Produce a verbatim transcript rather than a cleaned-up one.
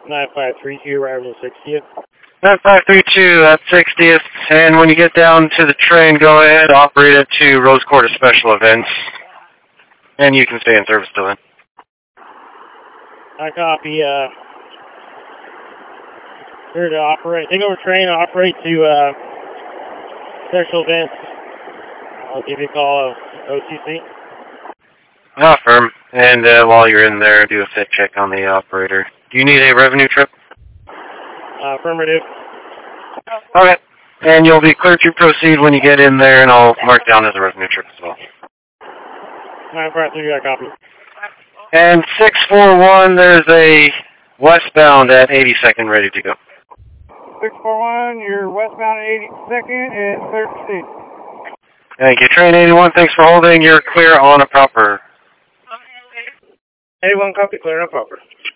nine five three two, arriving sixtieth. nine five three two, that's sixtieth. And when you get down to the train, go ahead, operate it to Rose Quarter Special Events. And you can stay in service till then. I copy, uh, here to operate, take over train, operate to, uh, special events. I'll give you a call, uh, O T C. Ah, firm. And uh, while you're in there, do a fit check on the operator. Do you need a revenue trip? Uh, affirmative. Okay. And you'll be cleared to proceed when you get in there, and I'll mark down as a revenue trip as well. nine five three, I copy. And six four one, there's a westbound at eighty-second ready to go. six four one, you're westbound at eighty-second and third. Thank you. Train eighty-one, thanks for holding. You're clear on a proper. eighty-one, copy, clear on a proper.